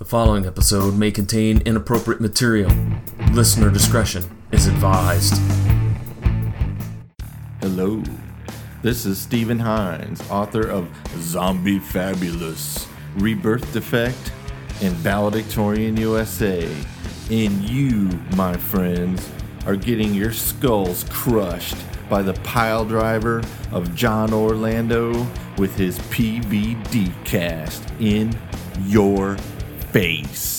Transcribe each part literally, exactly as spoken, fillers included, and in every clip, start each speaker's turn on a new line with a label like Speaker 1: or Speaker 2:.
Speaker 1: The following episode may contain inappropriate material. Listener discretion is advised.
Speaker 2: Hello, this is Stephen Hines, author of Zombie Fabulous, Rebirth Defect, and Valedictorian U S A. And you, my friends, are getting your skulls crushed by the pile driver of John Orlando with his P V D cast in your face.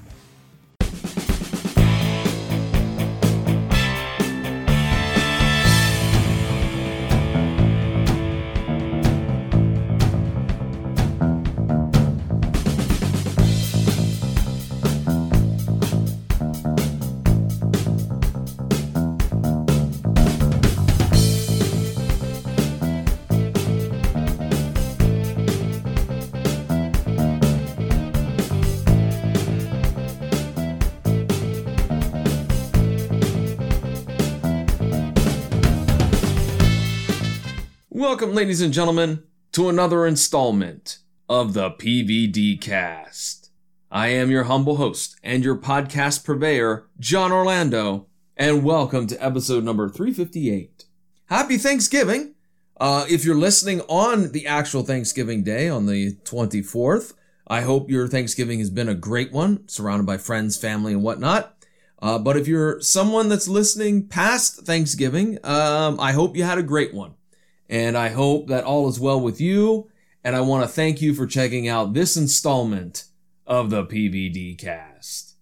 Speaker 1: Welcome, ladies and gentlemen, to another installment of the P V D Cast. I am your humble host and your podcast purveyor, John Orlando, and welcome to episode number three fifty-eight. Happy Thanksgiving! Uh, if you're listening on the actual Thanksgiving day on the twenty-fourth, I hope your Thanksgiving has been a great one, surrounded by friends, family, and whatnot. Uh, but if you're someone that's listening past Thanksgiving, um, I hope you had a great one. And I hope that all is well with you, and I want to thank you for checking out this installment of the P V D Cast.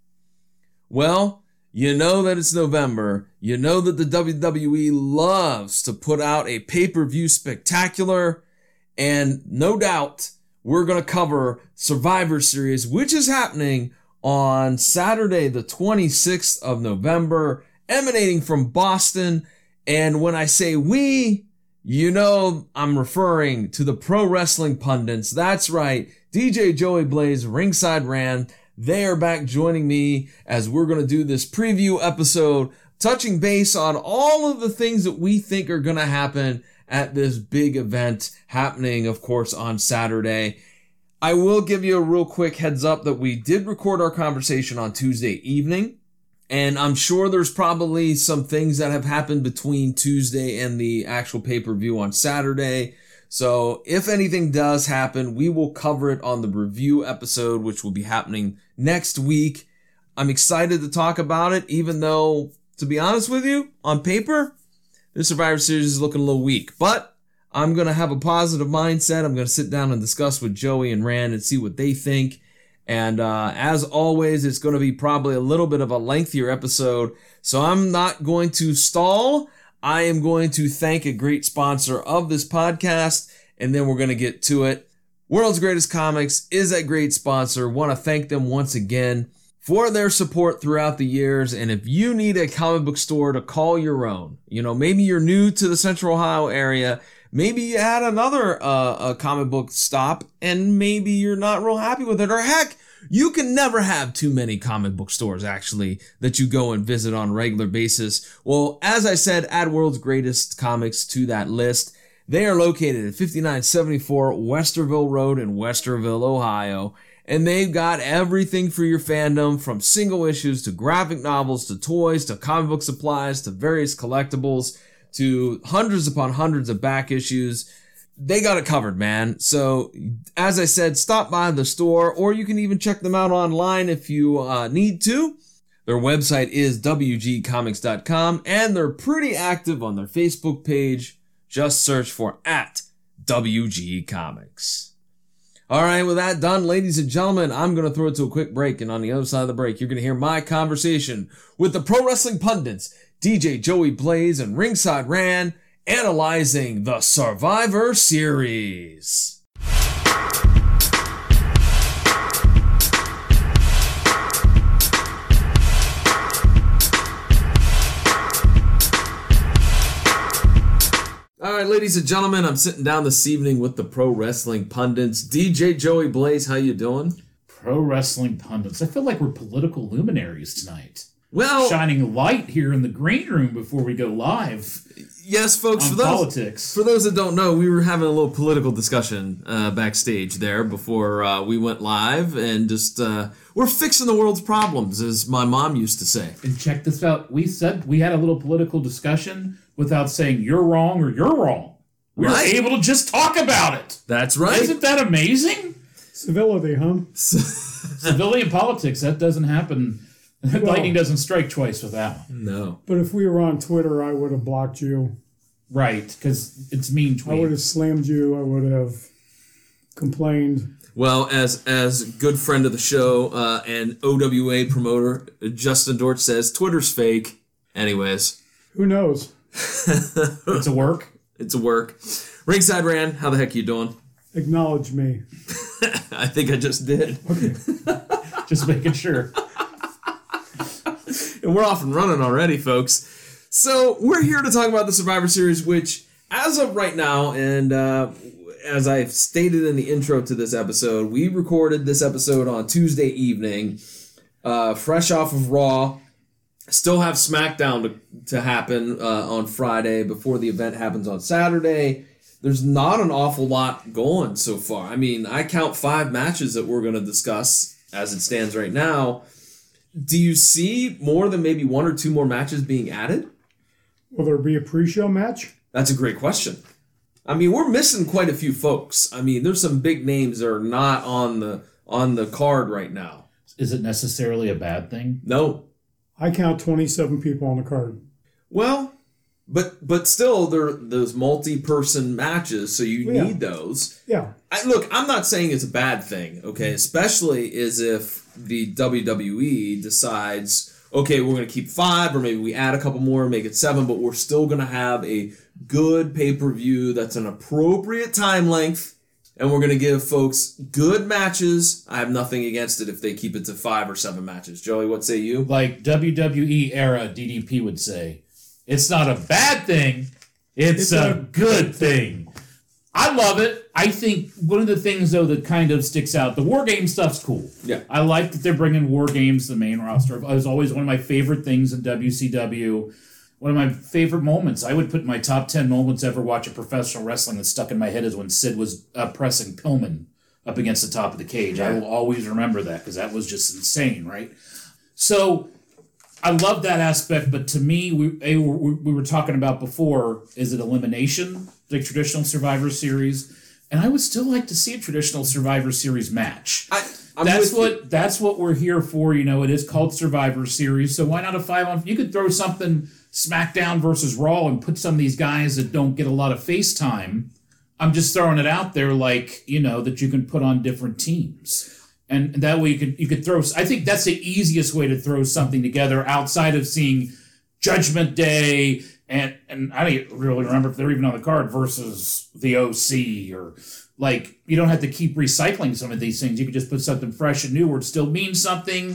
Speaker 1: Well, you know that it's November. You know that the W W E loves to put out a pay-per-view spectacular, and no doubt we're going to cover Survivor Series, which is happening on Saturday, the twenty-sixth of November, emanating from Boston. And when I say we, you know I'm referring to the pro wrestling pundits. That's right. D J Joey Blaze, Ringside Ran. They are back joining me as we're going to do this preview episode, touching base on all of the things that we think are going to happen at this big event happening, of course, on Saturday. I will give you a real quick heads up that we did record our conversation on Tuesday evening. And I'm sure there's probably some things that have happened between Tuesday and the actual pay-per-view on Saturday. So if anything does happen, we will cover it on the review episode, which will be happening next week. I'm excited to talk about it, even though, to be honest with you, on paper, the Survivor Series is looking a little weak. But I'm going to have a positive mindset. I'm going to sit down and discuss with Joey and Rand and see what they think. And uh, as always, it's going to be probably a little bit of a lengthier episode, so I'm not going to stall. I am going to thank a great sponsor of this podcast, and then we're going to get to it. World's Greatest Comics is that great sponsor. Want to thank them once again for their support throughout the years. And if you need a comic book store to call your own, you know, maybe you're new to the Central Ohio area, maybe you had another uh, a comic book stop, and maybe you're not real happy with it. Or heck, you can never have too many comic book stores, actually, that you go and visit on a regular basis. Well, as I said, add World's Greatest Comics to that list. They are located at fifty-nine seventy-four Westerville Road in Westerville, Ohio. And they've got everything for your fandom, from single issues to graphic novels to toys to comic book supplies to various collectibles, to hundreds upon hundreds of back issues. They got it covered, man. So, as I said, stop by the store, or you can even check them out online if you uh, need to. Their website is w g comics dot com, and they're pretty active on their Facebook page. Just search for at W G Comics. All right, with that done, ladies and gentlemen, I'm going to throw it to a quick break, and on the other side of the break, you're going to hear my conversation with the pro wrestling pundits, D J Joey Blaze and Ringside Ran, analyzing the Survivor Series. All right, ladies and gentlemen, I'm sitting down this evening with the pro wrestling pundits. D J Joey Blaze, how you doing?
Speaker 3: Pro wrestling pundits. I feel like we're political luminaries tonight.
Speaker 1: well,
Speaker 3: shining light here in the green room before we go live.
Speaker 1: Yes, folks.
Speaker 3: On
Speaker 1: for those,
Speaker 3: politics.
Speaker 1: For those that don't know, we were having a little political discussion uh, backstage there before uh, we went live, and just uh, we're fixing the world's problems, as my mom used to say.
Speaker 3: And check this out. We said we had a little political discussion without saying you're wrong or you're wrong. We were
Speaker 1: Right.
Speaker 3: able to just talk about it.
Speaker 1: That's right.
Speaker 3: Isn't that amazing?
Speaker 4: Civility, huh?
Speaker 3: Civility in politics, that doesn't happen. Lightning doesn't strike twice with that one.
Speaker 1: No.
Speaker 4: But if we were on Twitter, I would have blocked you.
Speaker 3: Right, because it's mean
Speaker 4: I would
Speaker 3: tweet.
Speaker 4: have slammed you. I would have complained.
Speaker 1: Well, as as good friend of the show uh, and O W A promoter Justin Dortch says, Twitter's fake. Anyways,
Speaker 4: Who knows?
Speaker 3: It's a work.
Speaker 1: it's a work. Ringside Ran, how the heck you doing?
Speaker 4: Acknowledge me.
Speaker 1: I think I just did.
Speaker 3: Just making sure.
Speaker 1: And we're off and running already, folks. So we're here to talk about the Survivor Series, which, as of right now, and uh, as I've stated in the intro to this episode, we recorded this episode on Tuesday evening, uh, fresh off of Raw. Still have SmackDown to, to happen uh, on Friday before the event happens on Saturday. There's not an awful lot going so far. I mean, I count five matches that we're going to discuss as it stands right now. Do you see more than maybe one or two more matches being added?
Speaker 4: Will there be a pre-show match?
Speaker 1: That's a great question. I mean, we're missing quite a few folks. I mean, there's some big names that are not on the on the card right now.
Speaker 3: Is it necessarily a bad thing?
Speaker 1: No.
Speaker 4: I count twenty-seven people on the card.
Speaker 1: Well, but but still, there are those multi-person matches, so you
Speaker 4: Yeah.
Speaker 1: need those.
Speaker 4: Yeah.
Speaker 1: I, look, I'm not saying it's a bad thing, okay? Especially as if the W W E decides, okay, we're going to keep five, or maybe we add a couple more, make it seven, but we're still going to have a good pay-per-view that's an appropriate time length, and we're going to give folks good matches. I have nothing against it if they keep it to five or seven matches. Joey, what say you?
Speaker 3: Like W W E era D D P would say, it's not a bad thing, it's,
Speaker 4: It's
Speaker 3: a,
Speaker 4: a
Speaker 3: good thing. I love it. I think one of the things, though, that kind of sticks out, the War Game stuff's cool.
Speaker 1: Yeah.
Speaker 3: I like that they're bringing War Games to the main roster. It was always one of my favorite things in W C W. One of my favorite moments. I would put in my top ten moments ever watching professional wrestling that stuck in my head is when Sid was uh, pressing Pillman up against the top of the cage. I will always remember that because that was just insane, right? So I love that aspect, but to me, we, we, we were talking about before, is it elimination, like traditional Survivor Series? And I would still like to see a traditional Survivor Series match.
Speaker 1: I, I'm
Speaker 3: that's
Speaker 1: with
Speaker 3: what
Speaker 1: you.
Speaker 3: that's what we're here for. You know, it is called Survivor Series, so why not a five on? You could throw something SmackDown versus Raw and put some of these guys that don't get a lot of face time. I'm just throwing it out there, like, you know, that you can put on different teams. And that way you could you could throw. I think that's the easiest way to throw something together outside of seeing Judgment Day and and I don't really remember if they're even on the card versus the O C or like you don't have to keep recycling some of these things. You could just put something fresh and new where it still means something,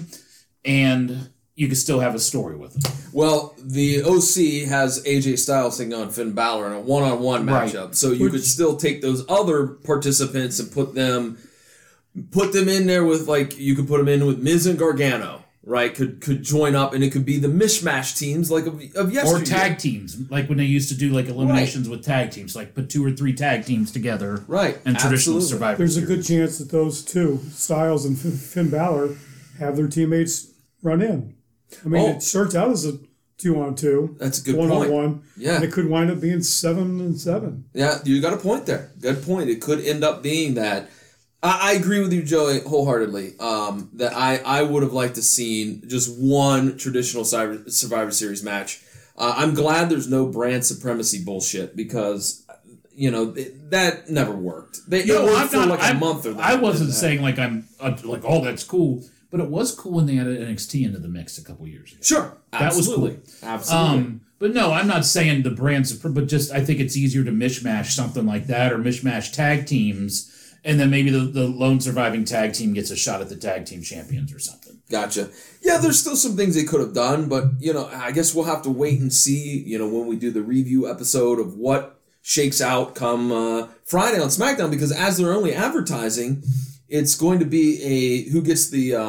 Speaker 3: and you could still have a story with it.
Speaker 1: Well, the O C has A J Styles taking on Finn Balor in a one-on-one
Speaker 3: Right.
Speaker 1: matchup, so you could still take those other participants and put them. Put them in there with, like, you could put them in with Miz and Gargano, right? Could could join up, and it could be the mishmash teams, like, of, of yesterday.
Speaker 3: Or tag teams, like when they used to do like eliminations with tag teams, like put two or three tag teams together.
Speaker 1: Right,
Speaker 3: And traditional
Speaker 1: absolutely.
Speaker 3: Survivor
Speaker 4: There's a
Speaker 3: Series.
Speaker 4: good chance that those two, Styles and Finn Finn Balor, have their teammates run in. I mean,
Speaker 1: Oh.
Speaker 4: it starts out as a two-on-two.
Speaker 1: That's a good
Speaker 4: one
Speaker 1: point.
Speaker 4: on one.
Speaker 1: Yeah.
Speaker 4: And it could wind up being seven and seven.
Speaker 1: Yeah, you got a point there. Good point. It could end up being that. I, I agree with you, Joey, wholeheartedly. Um, that I, I would have liked to seen just one traditional Survivor, Survivor Series match. Uh, I'm glad there's no brand supremacy bullshit because, you know, it, that never worked. They, it
Speaker 3: No,
Speaker 1: worked
Speaker 3: I'm
Speaker 1: for
Speaker 3: not,
Speaker 1: like a
Speaker 3: I'm-
Speaker 1: month or that.
Speaker 3: I wasn't saying like I'm uh, like, oh, that's cool, but it was cool when they added N X T into the mix a couple years ago.
Speaker 1: Sure,
Speaker 3: That was
Speaker 1: absolutely,
Speaker 3: cool.
Speaker 1: absolutely.
Speaker 3: Um, but no, I'm not saying the brands, but just I think it's easier to mishmash something like that or mishmash tag teams, and then maybe the, the lone surviving tag team gets a shot at the tag team champions or something.
Speaker 1: Gotcha. Yeah, there's still some things they could have done, but, you know, I guess we'll have to wait and see, you know, when we do the review episode of what shakes out come uh, Friday on SmackDown, because as they're only advertising, it's going to be a who gets the um,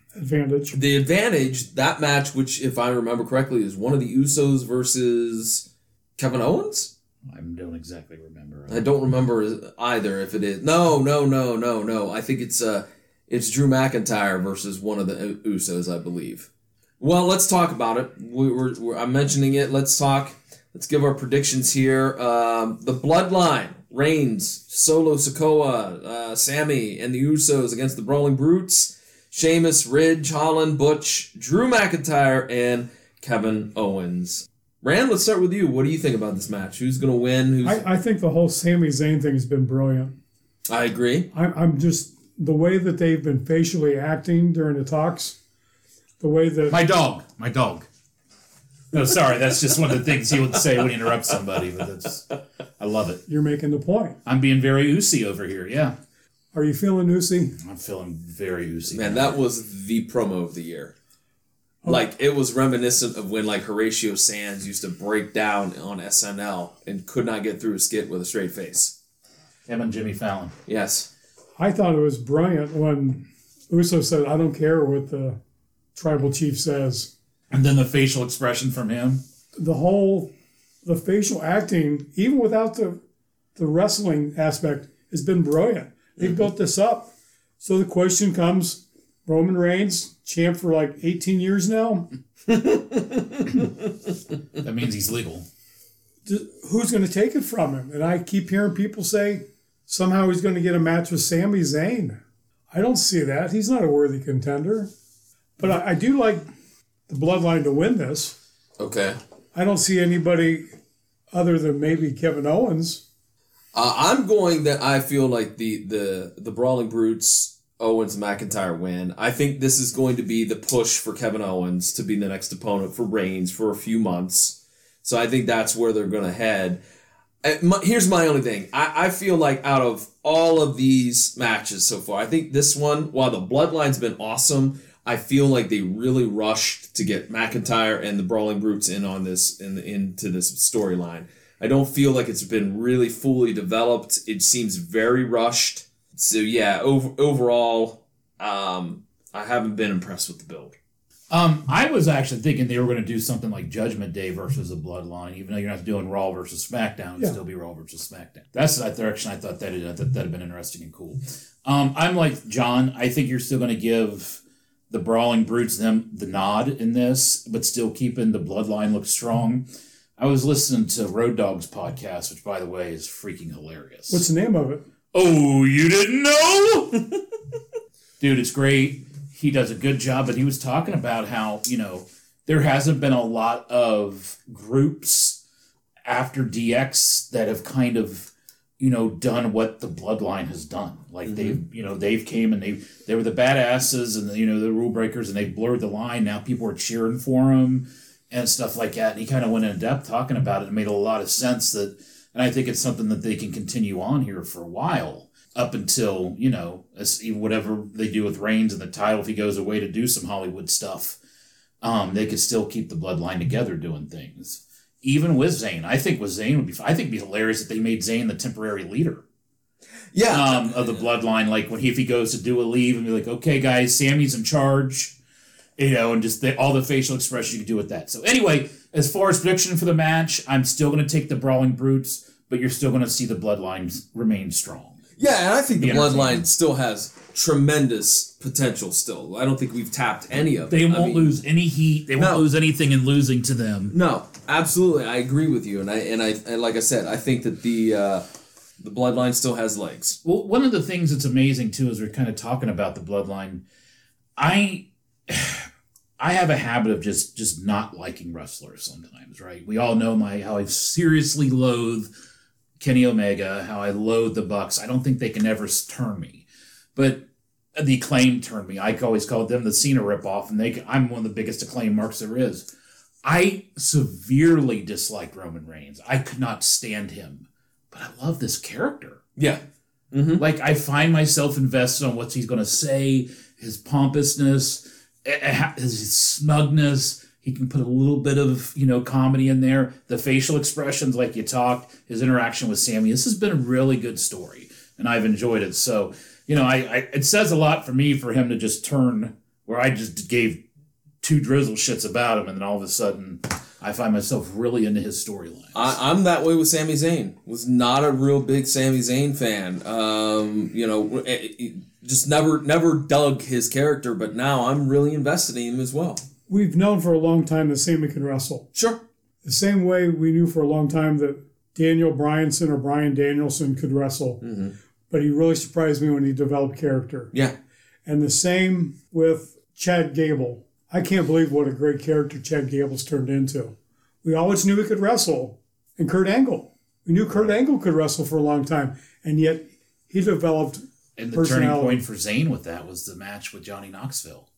Speaker 4: advantage.
Speaker 1: The advantage, that match, which if I remember correctly, is one of the Usos versus Kevin Owens?
Speaker 3: I don't exactly remember.
Speaker 1: I don't remember either if it is. No, no, no, no, no. I think it's uh, it's Drew McIntyre versus one of the Usos, I believe. Well, let's talk about it. We were, we're, I'm mentioning it. Let's talk. Let's give our predictions here. Um, the Bloodline, Reigns, Solo Sikoa, uh, Sammy, and the Usos against the Brawling Brutes. Sheamus, Ridge, Holland, Butch, Drew McIntyre, and Kevin Owens. Rand, let's start with you. What do you think about this match? Who's going to win? Who's...
Speaker 4: I, I think the whole Sami Zayn thing has been brilliant.
Speaker 1: I agree.
Speaker 4: I'm, I'm just, the way that they've been facially acting during the talks, the way that...
Speaker 3: My dog. My dog. No, sorry. That's just one of the things he would say when he interrupts somebody. But that's, I love it.
Speaker 4: You're making the point.
Speaker 3: I'm being very Usi over here, yeah.
Speaker 4: Are you feeling Usi?
Speaker 3: I'm feeling very Usi.
Speaker 1: Man, that was the promo of the year. Oh. Like, it was reminiscent of when, like, Horatio Sands used to break down on S N L and could not get through a skit with a straight face.
Speaker 3: Him and Jimmy Fallon.
Speaker 1: Yes.
Speaker 4: I thought it was brilliant when Uso said, I don't care what the tribal chief says.
Speaker 3: And then the facial expression from him.
Speaker 4: The whole, the facial acting, even without the the wrestling aspect, has been brilliant. They've built this up. So the question comes, Roman Reigns, champ for like eighteen years now.
Speaker 3: That means he's legal.
Speaker 4: Who's going to take it from him? And I keep hearing people say somehow he's going to get a match with Sami Zayn. I don't see that. He's not a worthy contender. But I, I do like the Bloodline to win this.
Speaker 1: Okay.
Speaker 4: I don't see anybody other than maybe Kevin Owens.
Speaker 1: Uh, I'm going that I feel like the, the, the Brawling Brutes, Owens, McIntyre win. I think this is going to be the push for Kevin Owens to be the next opponent for Reigns for a few months. So I think that's where they're going to head. My, here's my only thing. I, I feel like out of all of these matches so far, I think this one, while the Bloodline's been awesome, I feel like they really rushed to get McIntyre and the Brawling Brutes in on this in into this storyline. I don't feel like it's been really fully developed. It seems very rushed. So yeah, over, overall, um, I haven't been impressed with the build.
Speaker 3: Um, I was actually thinking they were going to do something like Judgment Day versus the Bloodline, even though you're not doing Raw versus SmackDown, it'd
Speaker 4: yeah.
Speaker 3: still be Raw versus SmackDown. That's the direction I thought that that that'd have been interesting and cool. Um, I'm like John. I think you're still going to give the Brawling Brutes them the nod in this, but still keeping the Bloodline look strong. I was listening to Road Dogg's podcast, which, by the way, is freaking hilarious.
Speaker 4: What's the name of it?
Speaker 3: Oh, you didn't know? Dude, it's great. He does a good job, but he was talking about how, you know, there hasn't been a lot of groups after D X that have kind of, you know, done what the Bloodline has done. Like, mm-hmm. they've, you know, they've came and they they were the badasses and, the, you know, the rule breakers, and they blurred the line. Now people are cheering for them and stuff like that. And he kind of went in depth talking about it and made a lot of sense that, and I think it's something that they can continue on here for a while up until, you know, as, whatever they do with Reigns and the title, if he goes away to do some Hollywood stuff, um, they could still keep the Bloodline together doing things. Even with Zayn. I think with Zayn would be, I think it'd be hilarious if they made Zayn the temporary leader.
Speaker 1: Yeah.
Speaker 3: Um, of the Bloodline. Like when he, if he goes to do a leave and be like, okay guys, Sammy's in charge. You know, and just the, all the facial expressions you can do with that. So anyway, as far as prediction for the match, I'm still going to take the Brawling Brutes, but you're still going to see the Bloodline remain strong.
Speaker 1: Yeah, and I think the,
Speaker 3: the
Speaker 1: Bloodline still has tremendous potential still. I don't think we've tapped any of it.
Speaker 3: They won't
Speaker 1: I mean,
Speaker 3: lose any heat. They won't
Speaker 1: no.
Speaker 3: lose anything in losing to them.
Speaker 1: No, absolutely. I agree with you. And I and I and like I said, I think that the uh, the Bloodline still has legs.
Speaker 3: Well, one of the things that's amazing, too, is we're kind of talking about the Bloodline. I... I have a habit of just, just not liking wrestlers sometimes, right? We all know my how I seriously loathe Kenny Omega, how I loathe the Bucks. I don't think they can ever turn me. But the Acclaim turned me. I always called them the Cena ripoff, and they I'm one of the biggest Acclaim marks there is. I severely disliked Roman Reigns. I could not stand him. But I love this character.
Speaker 1: Yeah. Mm-hmm.
Speaker 3: Like, I find myself invested on what he's going to say, his pompousness, his smugness. He can put a little bit of, you know, comedy in there. The facial expressions, like you talked, his interaction with Sammy. This has been a really good story, and I've enjoyed it. So, you know, I, I it says a lot for me for him to just turn where I just gave two drizzle shits about him, and then all of a sudden I find myself really into his storyline.
Speaker 1: I'm that way with Sami Zayn. Was not a real big Sami Zayn fan. Um, you know, just never never dug his character, but now I'm really invested in him as well.
Speaker 4: We've known for a long time that Sami can wrestle.
Speaker 1: Sure.
Speaker 4: The same way we knew for a long time that Daniel Bryanson or Bryan Danielson could wrestle. Mm-hmm. But he really surprised me when he developed character.
Speaker 1: Yeah.
Speaker 4: And the same with Chad Gable. I can't believe what a great character Chad Gable's turned into. We always knew he could wrestle. And Kurt Angle. We knew Kurt Angle could wrestle for a long time. And yet he developed
Speaker 3: And the turning point for Zayn with that was the match with Johnny Knoxville.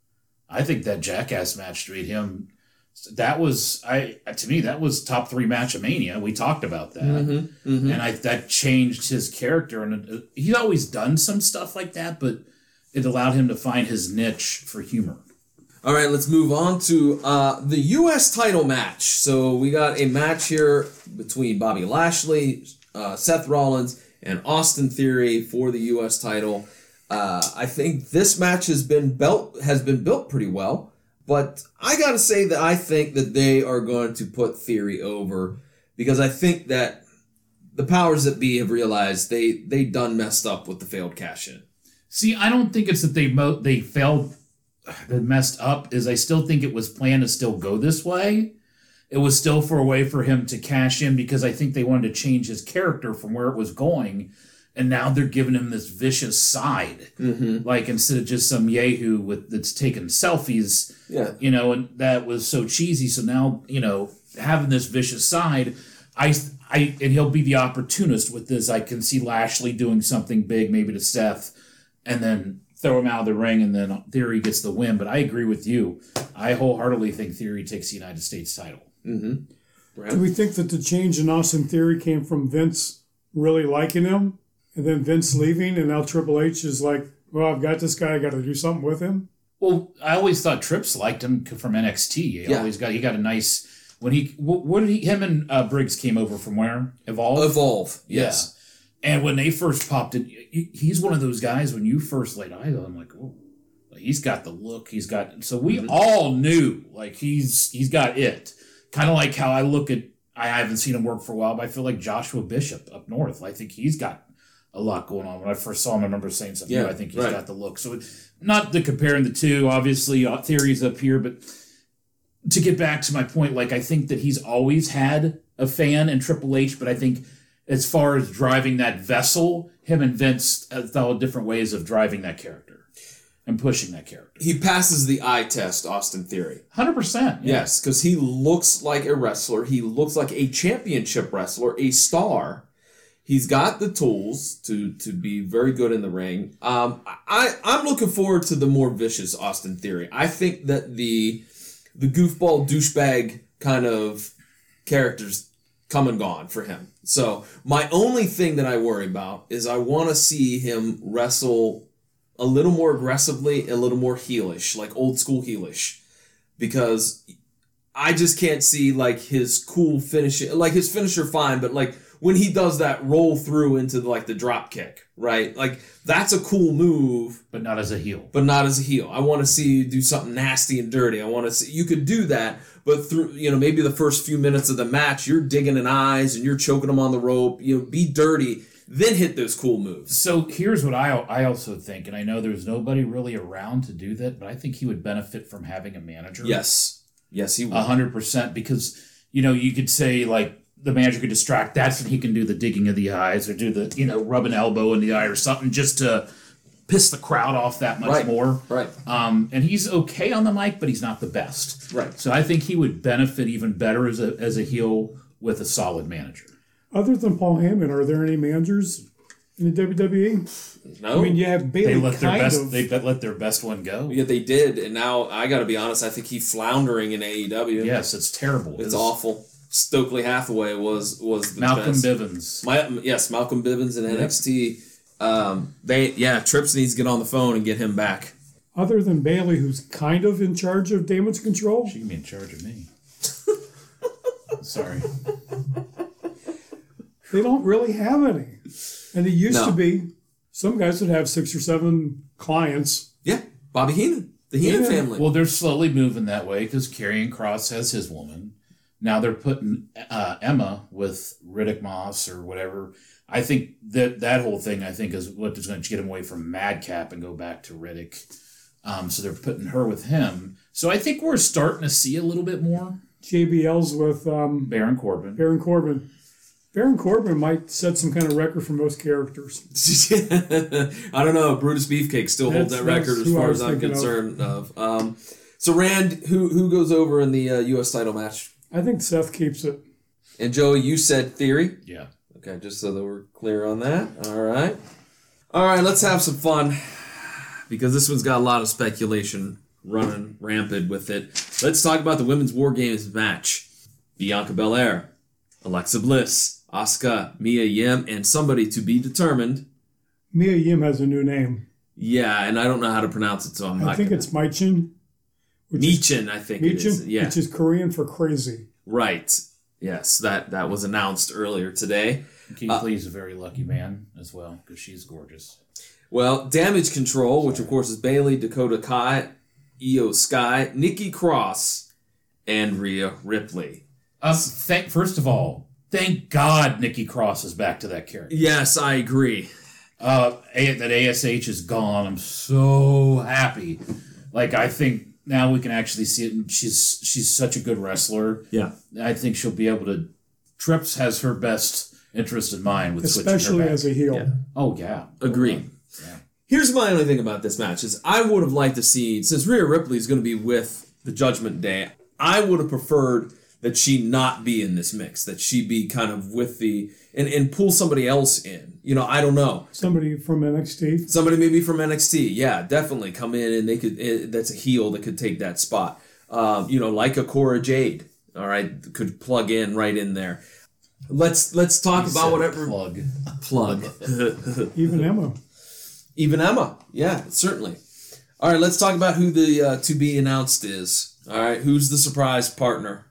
Speaker 3: I think that Jackass match made him... That was, I to me, that was top three match of Mania. We talked about that. Mm-hmm, mm-hmm. And I that changed his character. And it, he's always done some stuff like that, but it allowed him to find his niche for humor.
Speaker 1: All right, let's move on to uh, the U S title match. So we got a match here between Bobby Lashley, uh, Seth Rollins, and Austin Theory for the U S title. Uh, I think this match has been built has been built pretty well. But I got to say that I think that they are going to put Theory over because I think that the powers that be have realized they they done messed up with the failed cash-in.
Speaker 3: See, I don't think it's that they mo- they failed, they messed up. Is I still think it was planned to still go this way. It was still for a way for him to cash in because I think they wanted to change his character from where it was going. And now they're giving him this vicious side. Mm-hmm. Like, instead of just some yahoo with that's taking selfies,
Speaker 1: yeah.
Speaker 3: you know, and that was so cheesy. So now, you know, having this vicious side, I, I, and he'll be the opportunist with this. I can see Lashley doing something big, maybe to Seth, and then throw him out of the ring, and then Theory gets the win. But I agree with you. I wholeheartedly think Theory takes the United States title.
Speaker 1: Mm-hmm.
Speaker 4: Right. Do we think that the change in Austin Theory came from Vince really liking him? And then Vince leaving, and now Triple H is like, well, I've got this guy, I got to do something with him.
Speaker 3: Well, I always thought Trips liked him from N X T. He
Speaker 1: yeah.
Speaker 3: always got he got a nice when he what, what did he him and uh, Briggs came over from where Evolve
Speaker 1: Evolve yes,
Speaker 3: yeah. And when they first popped in, he, he's one of those guys when you first laid eyes on him, like, oh, he's got the look, he's got so we mm-hmm. all knew like he's he's got it. Kind of like how I look at I haven't seen him work for a while, but I feel like Joshua Bishop up north. I think he's got a lot going on. When I first saw him, I remember saying something. Yeah, I think he's right. got the look. So, it, not to comparing the two, obviously, uh, Theory's up here, but to get back to my point, like, I think that he's always had a fan in Triple H, but I think as far as driving that vessel, him and Vince have thought different ways of driving that character and pushing that character.
Speaker 1: He passes the eye test, Austin Theory.
Speaker 3: one hundred percent.
Speaker 1: Yeah. Yes, because he looks like a wrestler. He looks like a championship wrestler, a star. He's got the tools to to be very good in the ring. Um, I, I'm looking forward to the more vicious Austin Theory. I think that the the goofball douchebag kind of characters come and gone for him. So my only thing that I worry about is I want to see him wrestle a little more aggressively, a little more heelish, like old school heelish, because I just can't see like his cool finisher, like his finisher fine, but like when he does that roll through into like the drop kick, right? Like that's a cool move,
Speaker 3: but not as a heel.
Speaker 1: But not as a heel. I want to see you do something nasty and dirty. I want to see you could do that, but through you know maybe the first few minutes of the match, you're digging in eyes and you're choking them on the rope. You know, be dirty, then hit those cool moves.
Speaker 3: So here's what I I also think, and I know there's nobody really around to do that, but I think he would benefit from having a manager.
Speaker 1: Yes, yes, he would.
Speaker 3: A hundred percent, because you know you could say like. The manager could distract. That's when he can do the digging of the eyes or do the, you know, rub an elbow in the eye or something just to piss the crowd off that much
Speaker 1: right.
Speaker 3: more.
Speaker 1: Right.
Speaker 3: Um, and he's okay on the mic, but he's not the best.
Speaker 1: Right.
Speaker 3: So I think he would benefit even better as a as a heel with a solid manager.
Speaker 4: Other than Paul Heyman, are there any managers in the W W E?
Speaker 1: No.
Speaker 4: I mean, you have Bailey.
Speaker 3: They let
Speaker 4: kind
Speaker 3: their best.
Speaker 4: of.
Speaker 3: They let their best one go.
Speaker 1: Yeah, they did, and now I got to be honest. I think he's floundering in A E W.
Speaker 3: Yes, it's terrible.
Speaker 1: It's, it's awful. Stokely Hathaway was was the
Speaker 3: Malcolm
Speaker 1: best.
Speaker 3: Bivens.
Speaker 1: My, yes, Malcolm Bivens in N X T. Um, they yeah, Trips needs to get on the phone and get him back.
Speaker 4: Other than Bailey, who's kind of in charge of Damage Control,
Speaker 3: she can be in charge of me. Sorry,
Speaker 4: they don't really have any, and it used
Speaker 1: no.
Speaker 4: to be some guys would have six or seven clients.
Speaker 1: Yeah, Bobby Heenan. The Heenan
Speaker 4: Yeah.
Speaker 1: family.
Speaker 3: Well, they're slowly moving that way because Karrion Kross has his woman. Now they're putting uh, Emma with Riddick Moss or whatever. I think that that whole thing, I think, is what is going to get him away from Madcap and go back to Riddick. Um, so they're putting her with him. So I think we're starting to see a little bit more.
Speaker 4: J B L's with um,
Speaker 3: Baron Corbin.
Speaker 4: Baron Corbin. Baron Corbin might set some kind of record for most characters.
Speaker 1: I don't know. Brutus Beefcake still holds
Speaker 4: That's-
Speaker 1: that record
Speaker 4: that's
Speaker 1: as
Speaker 4: who I
Speaker 1: far
Speaker 4: was
Speaker 1: as I'm
Speaker 4: thinking of.
Speaker 1: concerned of. Um, so, Rand, who who goes over in the uh, U S title match?
Speaker 4: I think Seth keeps it.
Speaker 1: And Joey, you said Theory.
Speaker 3: Yeah.
Speaker 1: Okay, just so that we're clear on that. All right. All right, let's have some fun because this one's got a lot of speculation running rampant with it. Let's talk about the Women's War Games match. Bianca Belair, Alexa Bliss, Asuka, Mia Yim, and somebody to be determined.
Speaker 4: Mia Yim has a new name.
Speaker 1: Yeah, and I don't know how to pronounce it, so I'm
Speaker 4: I
Speaker 1: not
Speaker 4: think
Speaker 1: gonna...
Speaker 4: it's Maichin. which is-
Speaker 1: Michin, I think it is.
Speaker 4: Meechin,
Speaker 1: Yeah,
Speaker 4: which is Korean for crazy.
Speaker 1: right. Yes, that, that was announced earlier today.
Speaker 3: Keith
Speaker 1: Uh,
Speaker 3: Lee's a very lucky man as well because she's gorgeous.
Speaker 1: Well, Damage Control, which of course is Bailey, Dakota Kai, Io Sky, Nikki Cross, and Rhea Ripley.
Speaker 3: Um, thank, first of all, thank God Nikki Cross is back to that character.
Speaker 1: Yes, I agree.
Speaker 3: Uh, A- that A S H is gone. I'm so happy. Like, I think now we can actually see it. And she's she's such a good wrestler.
Speaker 1: Yeah.
Speaker 3: I think she'll be able to. Trips has her best interest in mind with switching her
Speaker 4: Especially
Speaker 3: back.
Speaker 4: as a heel.
Speaker 1: Yeah.
Speaker 3: Oh yeah,
Speaker 1: Agreed.
Speaker 3: Yeah.
Speaker 1: Here's my only thing about this match is I would have liked to see, since Rhea Ripley is going to be with the Judgment Day, I would have preferred that she not be in this mix, that she be kind of with the, and, and pull somebody else in. You know, I don't know.
Speaker 4: Somebody from N X T.
Speaker 1: Somebody maybe from N X T, yeah, definitely come in and they could. eh, That's a heel that could take that spot. Um, you know, like a Cora Jade, all right, could plug in right in there. Let's let's talk
Speaker 3: He
Speaker 1: about
Speaker 3: said
Speaker 1: whatever
Speaker 3: plug.
Speaker 1: plug.
Speaker 4: Even Emma.
Speaker 1: Even Emma, yeah, certainly. All right, let's talk about who the uh, to be announced is. All right, who's the surprise partner?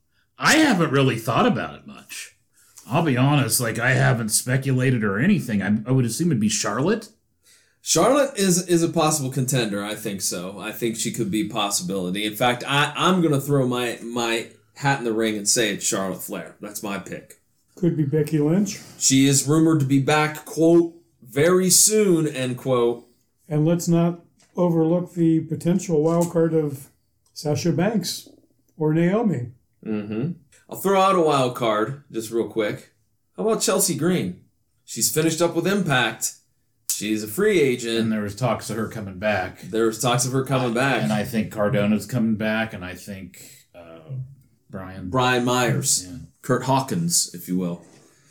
Speaker 3: I haven't really thought about it much. I'll be honest. Like I haven't speculated or anything. I, I would assume it'd be Charlotte.
Speaker 1: Charlotte is is a possible contender. I think so. I think she could be a possibility. In fact, I, I'm going to throw my my hat in the ring and say it's Charlotte Flair. That's my pick.
Speaker 4: Could be Becky Lynch.
Speaker 1: She is rumored to be back, quote, very soon, end quote.
Speaker 4: And let's not overlook the potential wild card of Sasha Banks or Naomi.
Speaker 1: Mm-hmm. I'll throw out a wild card, just real quick. How about Chelsea Green? She's finished up with Impact. She's a free
Speaker 3: And
Speaker 1: agent.
Speaker 3: there was talks of her coming back.
Speaker 1: There's talks of her coming back.
Speaker 3: And I think Cardona's coming back, and I think uh, Brian.
Speaker 1: Brian Myers.
Speaker 3: Yeah.
Speaker 1: Kurt Hawkins, if you will.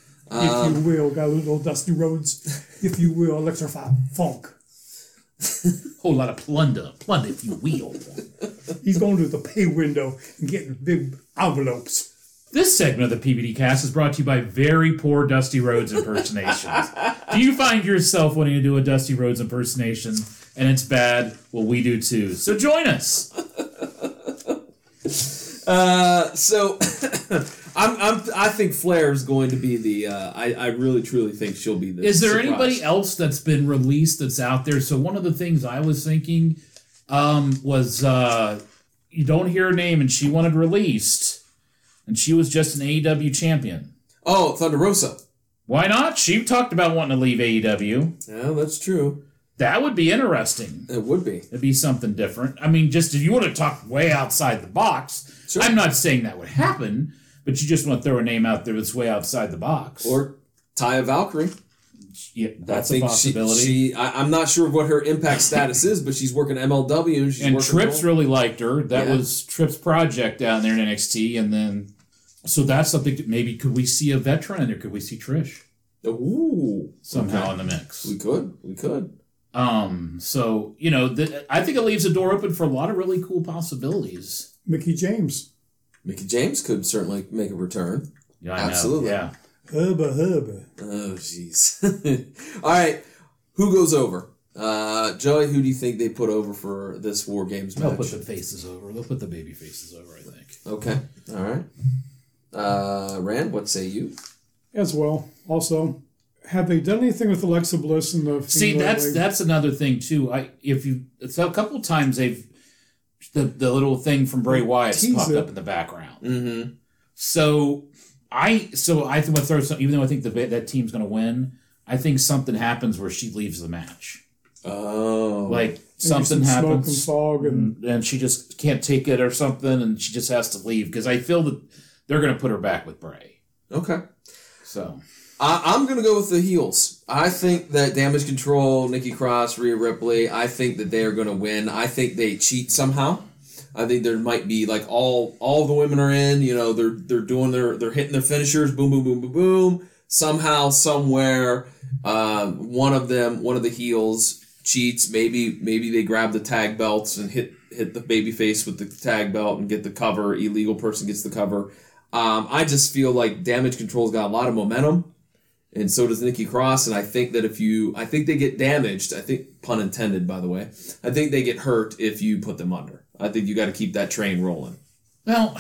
Speaker 4: if you will, got a little Dusty Rhodes. If you will, electrify funk.
Speaker 3: Whole lot of plunder, plunder, if you will.
Speaker 4: He's going to the pay window and getting big envelopes.
Speaker 3: This segment of the P B D Cast is brought to you by very poor Dusty Rhodes impersonations. Do you find yourself wanting to do a Dusty Rhodes impersonation and it's bad? Well, we do too. So join us.
Speaker 1: Uh, so I'm, I'm, I think Flair is going to be the. Uh, I, I really truly think she'll be the.
Speaker 3: Is there
Speaker 1: surprise.
Speaker 3: anybody else that's been released that's out there? So one of the things I was thinking um, was uh, you don't hear her name and she wanted released, and she was just an A E W champion.
Speaker 1: Oh, Thunder Rosa.
Speaker 3: Why not? She talked about wanting to leave A E W.
Speaker 1: Yeah, that's true.
Speaker 3: That would be interesting.
Speaker 1: It would be.
Speaker 3: It'd be something different. I mean, just if you want to talk way outside the box,
Speaker 1: Sure.
Speaker 3: I'm not saying that would happen, but you just want to throw a name out there that's way outside the box.
Speaker 1: Or Taya Valkyrie.
Speaker 3: yeah, that's
Speaker 1: I
Speaker 3: a
Speaker 1: think
Speaker 3: possibility.
Speaker 1: She, she I, I'm not sure what her impact status is, but she's working M L W and she's
Speaker 3: and
Speaker 1: working.
Speaker 3: Trips
Speaker 1: role.
Speaker 3: really liked her. That
Speaker 1: Yeah.
Speaker 3: was Trips' project down there in N X T, and then so that's something. To, maybe could we see a veteran in there? Could we see Trish
Speaker 1: Ooh,
Speaker 3: somehow
Speaker 1: okay.
Speaker 3: in the mix?
Speaker 1: We could. We could.
Speaker 3: Um. So you know, the, I think it leaves the door open for a lot of really cool possibilities.
Speaker 4: Mickey James.
Speaker 1: Mickey James could certainly make a return.
Speaker 3: Yeah, I
Speaker 1: Absolutely.
Speaker 3: know. Yeah.
Speaker 4: Hubba hubba.
Speaker 1: Oh, jeez. All right. Who goes over? Uh, Joey, who do you think they put over for this War Games
Speaker 3: They'll
Speaker 1: match?
Speaker 3: put the faces over. They'll put the baby faces over. I think.
Speaker 1: Okay. All right. Uh, Rand, what say you?
Speaker 4: As well. Also, have they done anything with Alexa Bliss in the
Speaker 3: See,
Speaker 4: Fiend
Speaker 3: that's
Speaker 4: lately?
Speaker 3: that's another thing too. I if you it's a couple times they've the the little thing from Bray Wyatt
Speaker 4: Tease
Speaker 3: popped
Speaker 4: it.
Speaker 3: up in the background.
Speaker 1: Mm-hmm.
Speaker 3: So I so I think throw some, even though I think the, that team's going to win, I think something happens where she leaves the match.
Speaker 1: Oh.
Speaker 3: Like
Speaker 4: Maybe
Speaker 3: something
Speaker 4: some smoke and
Speaker 3: happens,
Speaker 4: fog and
Speaker 3: and, and she just can't take it or something, and she just has to leave because I feel that they're going to put her back with Bray.
Speaker 1: Okay.
Speaker 3: So
Speaker 1: I, I'm going to go with the heels. I think that Damage Control, Nikki Cross, Rhea Ripley, I think that they are going to win. I think they cheat somehow. I think there might be like all all the women are in, you know, they're they're doing their they're hitting their finishers, boom, boom, boom, boom, boom. Somehow, somewhere, uh, one of them, one of the heels cheats. Maybe maybe they grab the tag belts and hit hit the baby face with the tag belt and get the cover. Illegal person gets the cover. Um, I just feel like Damage Control's got a lot of momentum. And so does Nikki Cross, and I think that if you, I think they get damaged, I think, pun intended, by the way, I think they get hurt if you put them under. I think you got to keep that train rolling.
Speaker 3: well,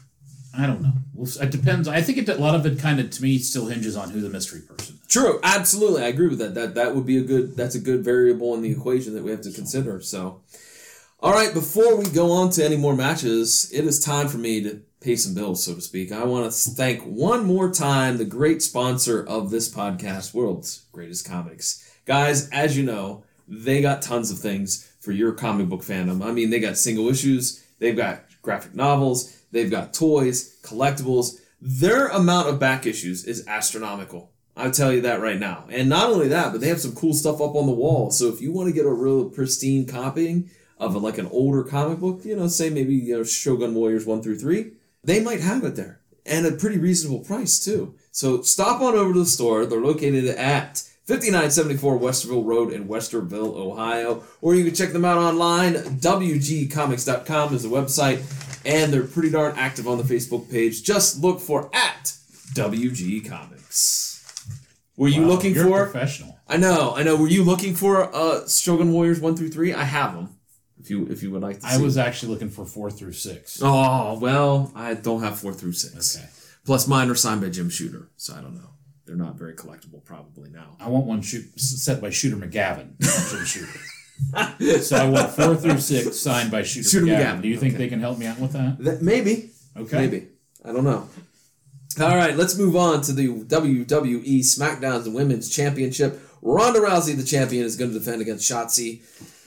Speaker 3: I don't know. Well, it depends. I think it, a lot of it kind of to me still hinges on who the mystery person is.
Speaker 1: True, absolutely, I agree with that. That that would be a good, that's a good variable in the equation that we have to consider. So, all right, before we go on to any more matches, it is time for me to pay some bills, so to speak. I want to thank one more time the great sponsor of this podcast, World's Greatest Comics. Guys, as you know, they got tons of things for your comic book fandom. I mean, they got single issues, they've got graphic novels, they've got toys, collectibles. Their amount of back issues is astronomical. I'll tell you that right now. And not only that, but they have some cool stuff up on the wall. So if you want to get a real pristine copying of a, like an older comic book, you know, say maybe you know Shogun Warriors one through three, they might have it there. And a pretty reasonable price, too. So stop on over to the store. They're located at fifty-nine seventy-four Westerville Road in Westerville, Ohio. Or you can check them out online. W G comics dot com is the website. And they're pretty darn active on the Facebook page. Just look for at W G Comics. Were you
Speaker 3: Wow,
Speaker 1: looking
Speaker 3: you're
Speaker 1: for...
Speaker 3: professional.
Speaker 1: I know, I know. Were you looking for uh, Shogun Warriors one through three? I have them. If you if you would like to see.
Speaker 3: I was actually looking for four through six.
Speaker 1: Oh, well, I don't have four through six.
Speaker 3: Okay.
Speaker 1: Plus mine are signed by Jim Shooter, so I don't know. They're not very collectible probably now.
Speaker 3: I want one shoot, set by Shooter McGavin. not Jim Shooter. So I want four through six signed by Shooter,
Speaker 1: Shooter
Speaker 3: McGavin.
Speaker 1: McGavin,
Speaker 3: Do you think
Speaker 1: okay.
Speaker 3: they can help me out with that?
Speaker 1: That, maybe.
Speaker 3: Okay.
Speaker 1: Maybe. I don't know. All right, let's move on to the W W E SmackDown Women's Championship. Ronda Rousey, the champion, is going to defend against Shotzi.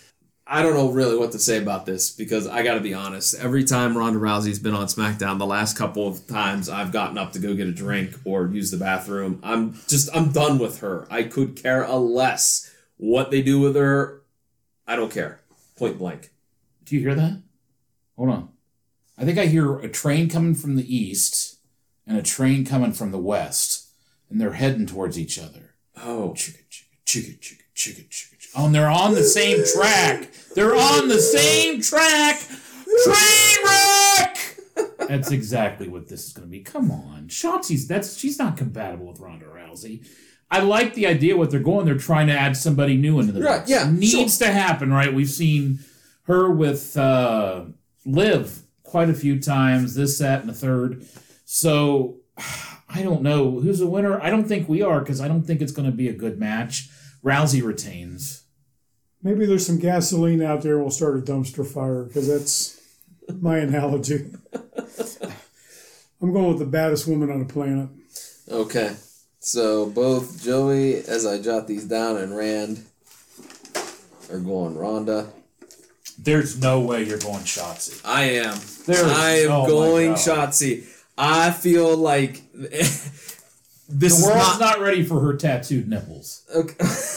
Speaker 1: I don't know really what to say about this because I got to be honest. Every time Ronda Rousey's been on SmackDown, the last couple of times I've gotten up to go get a drink or use the bathroom, I'm just, I'm done with her. I could care a less what they do with her. I don't care. Point blank.
Speaker 3: Do you hear that? Hold on. I think I hear a train coming from the east and a train coming from the west, and they're heading towards each other.
Speaker 1: Oh.
Speaker 3: Chicka, chicka, chicka, chicka, chicka, chicka. Oh, and they're on the same track. They're on the same track. Train wreck! That's exactly what this is going to be. Come on. Shotzi's, that's, she's not compatible with Ronda Rousey. I like the idea what they're going. They're trying to add somebody new into the
Speaker 1: Right,
Speaker 3: mix.
Speaker 1: yeah,
Speaker 3: Needs
Speaker 1: sure.
Speaker 3: to happen, right? We've seen her with uh, Liv quite a few times, this, that, and the third. So, I don't know. Who's the winner? I don't think we are because I don't think it's going to be a good match. Rousey retains.
Speaker 4: maybe there's some gasoline out there and we'll start a dumpster fire because that's my analogy. I'm going with the baddest woman on the planet.
Speaker 1: Okay. So both Joey, as I jot these down, and Rand are going Ronda.
Speaker 3: There's no way you're going Shotzi.
Speaker 1: I am.
Speaker 3: There's-
Speaker 1: I am
Speaker 3: oh my
Speaker 1: going
Speaker 3: God.
Speaker 1: Shotzi. I feel like this
Speaker 3: The
Speaker 1: is
Speaker 3: world's
Speaker 1: not,
Speaker 3: not ready for her tattooed nipples.
Speaker 1: okay.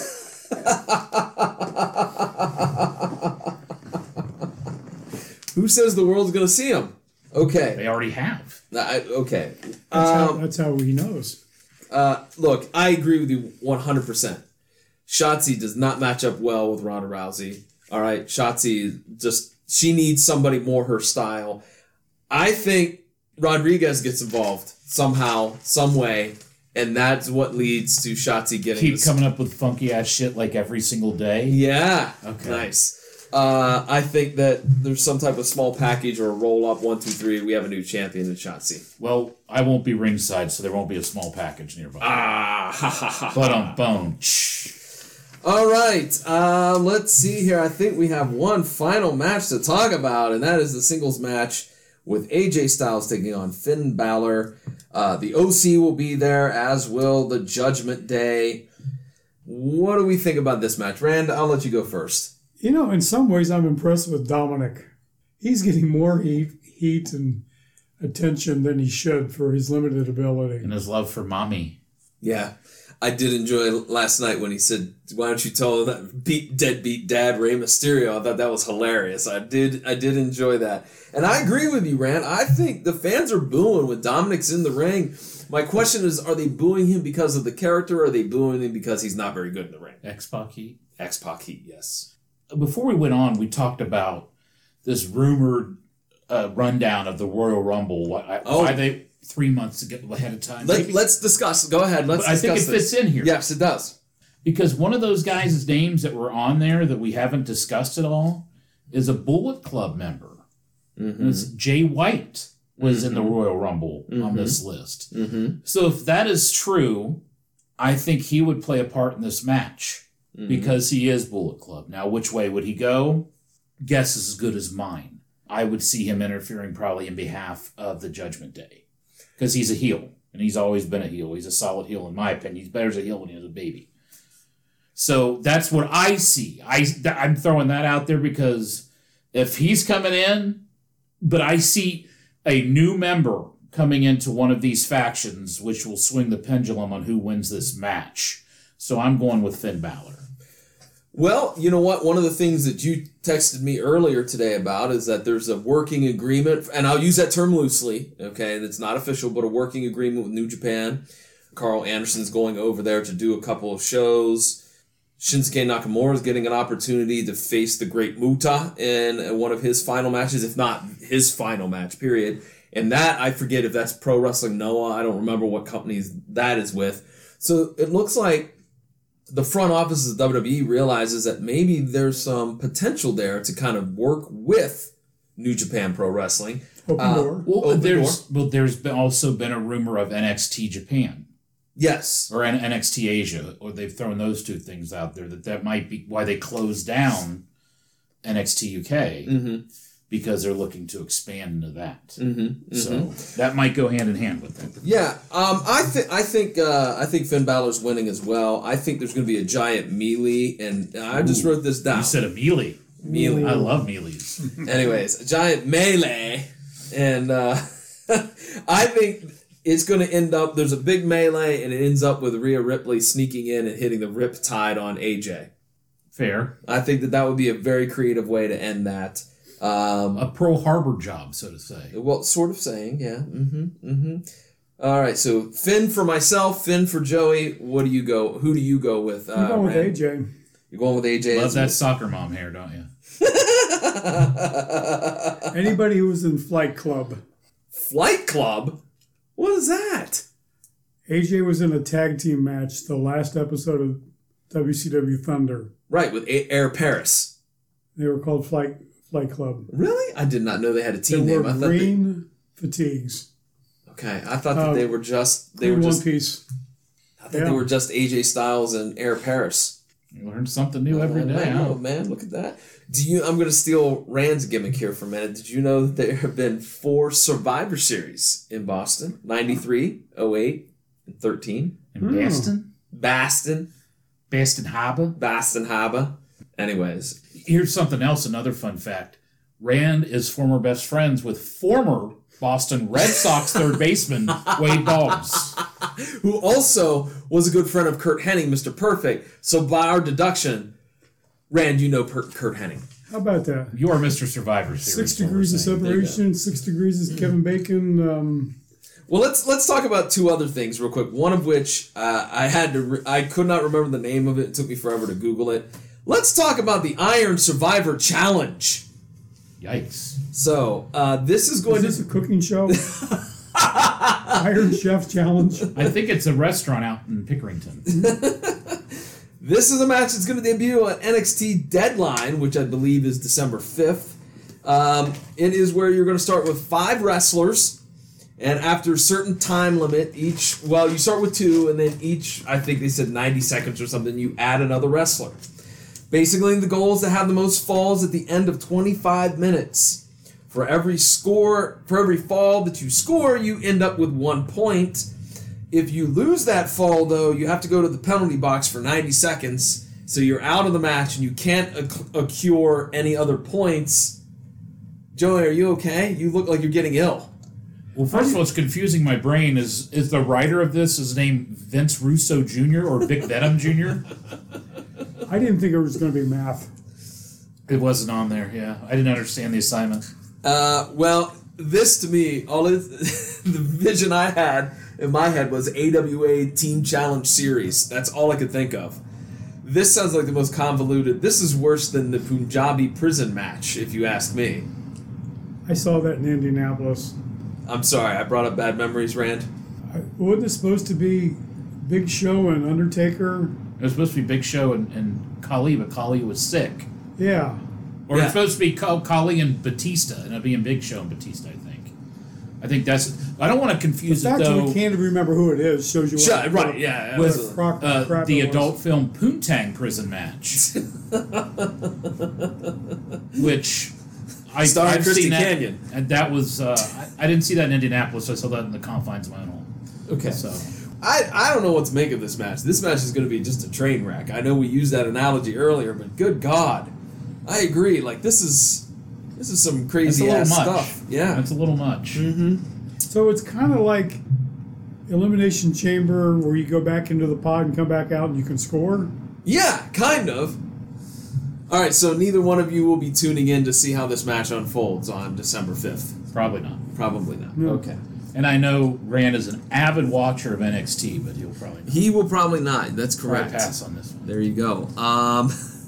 Speaker 1: Who says the world's gonna see him? Okay.
Speaker 3: They already have.
Speaker 1: I, okay.
Speaker 4: That's, how,
Speaker 1: Um,
Speaker 4: that's how he knows.
Speaker 1: uh, look, I agree with you one hundred percent. Shotzi does not match up well with Ronda Rousey. All right, Shotzi just she needs somebody more her style. I think Rodriguez gets involved somehow, some way, and that's what leads to Shotzi getting
Speaker 3: Keep
Speaker 1: this.
Speaker 3: coming up with funky ass shit like every single day.
Speaker 1: Yeah.
Speaker 3: Okay.
Speaker 1: Nice. Uh, I think that there's some type of small package or a roll up one, two, three. We have a new champion in Shotzi.
Speaker 3: Well, I won't be ringside, so there won't be a small package nearby.
Speaker 1: Ah, ha ha ha.
Speaker 3: But on bone.
Speaker 1: All right, uh, let's see here. I think we have one final match to talk about, and that is the singles match with A J Styles taking on Finn Balor. Uh, the O C will be there, as will the Judgment Day. What do we think about this match? Rand, I'll let you go first.
Speaker 4: You know, in some ways, I'm impressed with Dominic. He's getting more heat, heat and attention than he should for his limited ability.
Speaker 3: And his love for mommy.
Speaker 1: Yeah. I did enjoy last night when he said, "Why don't you tell that beat deadbeat dad Rey Mysterio?" I thought that was hilarious. I did I did enjoy that. And I agree with you, Rand. I think the fans are booing when Dominic's in the ring. My question is, are they booing him because of the character, or are they booing him because he's not very good in the ring?
Speaker 3: X-Pac heat.
Speaker 1: X-Pac heat, yes.
Speaker 3: Before we went on, we talked about this rumored uh, rundown of the Royal Rumble. Why,
Speaker 1: Oh.
Speaker 3: why they three months ago, ahead of time?
Speaker 1: Let,
Speaker 3: Maybe-
Speaker 1: let's discuss. Go ahead. Let's
Speaker 3: But I think
Speaker 1: discuss
Speaker 3: it
Speaker 1: this.
Speaker 3: fits in here.
Speaker 1: Yes, it does.
Speaker 3: Because one of those guys' names that were on there that we haven't discussed at all is a Bullet Club member.
Speaker 1: Mm-hmm.
Speaker 3: And it's Jay White was
Speaker 1: Mm-hmm.
Speaker 3: in the Royal Rumble on
Speaker 1: Mhm.
Speaker 3: this list.
Speaker 1: Mm-hmm.
Speaker 3: So if that is true, I think he would play a part in this match
Speaker 1: Mm-hmm.
Speaker 3: because he is Bullet Club. Now, which way would he go? Guess is as good as mine. I would see him interfering probably in behalf of the Judgment Day because he's a heel, and he's always been a heel. He's a solid heel, in my opinion. He's better as a heel when he was a baby. So that's what I see. I, I'm throwing that out there because if he's coming in, but I see a new member coming into one of these factions, which will swing the pendulum on who wins this match. So I'm going with Finn Balor.
Speaker 1: Well, you know what? One of the things that you texted me earlier today about is that there's a working agreement, and I'll use that term loosely, okay? That's not official, but a working agreement with New Japan. Carl Anderson's going over there to do a couple of shows. Shinsuke Nakamura is getting an opportunity to face the Great Muta in one of his final matches, if not his final match, period. And that, I forget if that's Pro Wrestling Noah. I don't remember what company that is with. So it looks like the front office of W W E realizes that maybe there's some potential there to kind of work with New Japan Pro Wrestling.
Speaker 4: Open
Speaker 1: Uh,
Speaker 4: door.
Speaker 3: Well,
Speaker 1: Open
Speaker 3: there's
Speaker 1: door.
Speaker 3: well, there's been also been a rumor of N X T Japan
Speaker 1: Yes.
Speaker 3: or N- NXT Asia, or they've thrown those two things out there that that might be why they closed down N X T U K
Speaker 1: Mm-hmm.
Speaker 3: because they're looking to expand into that.
Speaker 1: Mm-hmm.
Speaker 3: So that might go hand in hand with it.
Speaker 1: Yeah, um, I think I think uh, I think Finn Balor's winning as well. I think there's going to be a giant melee, and I just
Speaker 3: Ooh,
Speaker 1: wrote this down.
Speaker 3: You said a melee.
Speaker 1: Melee.
Speaker 3: I love melees.
Speaker 1: Anyways, a giant melee, and uh, I think it's going to end up. There's a big melee, and it ends up with Rhea Ripley sneaking in and hitting the Riptide on A J.
Speaker 3: Fair.
Speaker 1: I think that that would be a very creative way to end that. Um,
Speaker 3: A Pearl Harbor job, so to say.
Speaker 1: Well, sort of saying, yeah. Mm-hmm. Mm-hmm. All right, so Finn for myself, Finn for Joey. What do you go? Who do you go with? Uh,
Speaker 4: I'm going with
Speaker 1: Rand?
Speaker 4: A J.
Speaker 1: You're going with A J.
Speaker 3: Love
Speaker 1: as
Speaker 3: that soccer mom hair, don't you?
Speaker 1: well.
Speaker 4: Anybody who was in Flight Club.
Speaker 1: Flight Club. What is that?
Speaker 4: A J was in a tag team match, the last episode of W C W Thunder.
Speaker 1: Right, with A- Air Paris.
Speaker 4: They were called Flight Flight Club.
Speaker 1: Really? I did not know they had a
Speaker 4: They
Speaker 1: team name.
Speaker 4: wore
Speaker 1: I thought
Speaker 4: green fatigues.
Speaker 1: they, okay, I thought that
Speaker 4: Uh,
Speaker 1: they were just they
Speaker 4: Green
Speaker 1: were
Speaker 4: one
Speaker 1: just
Speaker 4: piece.
Speaker 1: I thought
Speaker 4: yeah.
Speaker 1: they were just A J Styles and Air Paris.
Speaker 3: You learn something new every
Speaker 1: I
Speaker 3: day.
Speaker 1: know,
Speaker 3: Huh?
Speaker 1: man. Look at that. Do you? I'm going to steal Rand's gimmick here for a minute. Did you know that there have been four Survivor Series in Boston? ninety-three, oh eight, and thirteen.
Speaker 3: In
Speaker 4: Hmm.
Speaker 3: Baston?
Speaker 1: Baston,
Speaker 3: Baston Harbor?
Speaker 1: Baston Harbor. Anyways,
Speaker 3: Here's something else, another fun fact. Rand is former best friends with former Boston Red Sox third baseman Wade Boggs.
Speaker 1: who also was a good friend of Kurt Hennig, Mister Perfect. So by our deduction, Rand, you know per- Kurt Hennig.
Speaker 4: How about that?
Speaker 3: You are Mister Survivor Series.
Speaker 4: Six
Speaker 3: what we're
Speaker 4: degrees of
Speaker 3: saying.
Speaker 4: separation, six degrees is Kevin Bacon. Um,
Speaker 1: Well, let's let's talk about two other things real quick. One of which uh, I had to re- I could not remember the name of it. It took me forever to Google it. Let's talk about the Iron Survivor Challenge.
Speaker 3: Yikes.
Speaker 1: So uh, this is going
Speaker 4: is this
Speaker 1: to
Speaker 4: a cooking show? Iron Chef Challenge.
Speaker 3: I think it's a restaurant out in Pickerington.
Speaker 1: this is a match that's going to debut on N X T Deadline, which I believe is December fifth. Um, it is where you're going to start with five wrestlers. And after a certain time limit, each, well, you start with two, and then each, I think they said ninety seconds or something, you add another wrestler. Basically, the goal is to have the most falls at the end of twenty-five minutes. For every score, for every fall that you score, you end up with one point. If you lose that fall, though, you have to go to the penalty box for ninety seconds, so you're out of the match and you can't acc- accrue any other points. Joey, are you okay? You look like you're getting ill.
Speaker 3: Well, first of all, what's confusing my brain is is the writer of this is named Vince Russo Junior or Vic Venom Junior?
Speaker 4: I didn't think it was going to be math.
Speaker 3: It wasn't on there, yeah. I didn't understand the assignment.
Speaker 1: Uh, well, this to me, all it, the vision I had in my head was A W A Team Challenge Series. That's all I could think of. This sounds like the most convoluted. This is worse than the Punjabi prison match, if you ask me.
Speaker 4: I saw that in Indianapolis.
Speaker 1: I'm sorry, I brought up bad memories, Rand.
Speaker 4: I, wasn't it supposed to be Big Show and Undertaker?
Speaker 3: It was supposed to be Big Show and, and Khali, but Khali was sick.
Speaker 4: Yeah.
Speaker 3: Or
Speaker 1: Yeah.
Speaker 3: it's supposed to be Khali and Batista, and it'd be in Big Show and Batista, I think. I think that's... I don't want to
Speaker 4: The
Speaker 3: confuse it,
Speaker 4: fact that
Speaker 3: though,
Speaker 4: we can't even remember who it is shows you what
Speaker 1: Shut, right, yeah.
Speaker 4: what a
Speaker 1: absolutely.
Speaker 4: crock of
Speaker 3: uh,
Speaker 4: crap
Speaker 3: the
Speaker 4: it was.
Speaker 3: adult film Poontang prison match. Which... I,
Speaker 1: Starring
Speaker 3: I've
Speaker 1: Christy
Speaker 3: seen that,
Speaker 1: Canyon.
Speaker 3: and that was... Uh, I, I didn't see that in Indianapolis, so I saw that in the confines of my own home.
Speaker 1: Okay.
Speaker 3: So...
Speaker 1: I, I don't know what to make of this match. This match is going to be just a train wreck. I know we used that analogy earlier, but good God. I agree. Like, this is this is some
Speaker 3: That's a
Speaker 1: crazy
Speaker 3: little
Speaker 1: ass
Speaker 3: much.
Speaker 1: stuff. Yeah.
Speaker 3: That's a little much.
Speaker 1: Mm-hmm.
Speaker 4: So it's kind of like Elimination Chamber where you go back into the pod and come back out and you can score.
Speaker 1: Yeah, kind of. All right, so neither one of you will be tuning in to see how this match unfolds on December fifth.
Speaker 3: Probably not.
Speaker 1: Probably not.
Speaker 4: No.
Speaker 1: Okay.
Speaker 3: And I know Rand is an avid watcher of N X T, but he'll probably not.
Speaker 1: He will probably not. That's
Speaker 3: Probably
Speaker 1: correct.
Speaker 3: pass on this one.
Speaker 1: There you go. Um,